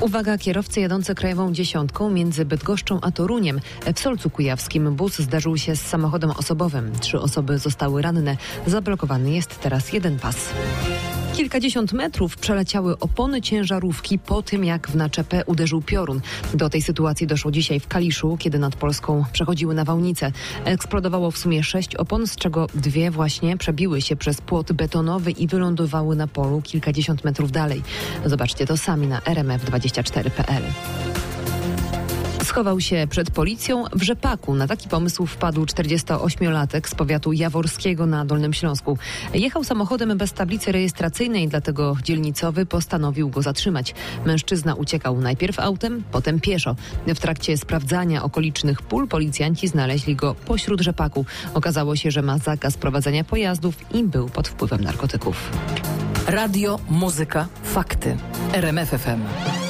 Uwaga, kierowcy jadący krajową dziesiątką między Bydgoszczą a Toruniem. W Solcu Kujawskim bus zdarzył się z samochodem osobowym. 3 osoby zostały ranne. Zablokowany jest teraz jeden pas. Kilkadziesiąt metrów przeleciały opony ciężarówki po tym, jak w naczepę uderzył piorun. Do tej sytuacji doszło dzisiaj w Kaliszu, kiedy nad Polską przechodziły nawałnice. Eksplodowało w sumie 6 opon, z czego 2 właśnie przebiły się przez płot betonowy i wylądowały na polu kilkadziesiąt metrów dalej. Zobaczcie to sami na rmf24.pl. Schował się przed policją w rzepaku. Na taki pomysł wpadł 48-latek z powiatu jaworskiego na Dolnym Śląsku. Jechał samochodem bez tablicy rejestracyjnej, dlatego dzielnicowy postanowił go zatrzymać. Mężczyzna uciekał najpierw autem, potem pieszo. W trakcie sprawdzania okolicznych pól policjanci znaleźli go pośród rzepaku. Okazało się, że ma zakaz prowadzenia pojazdów i był pod wpływem narkotyków. Radio, muzyka, fakty. RMF FM.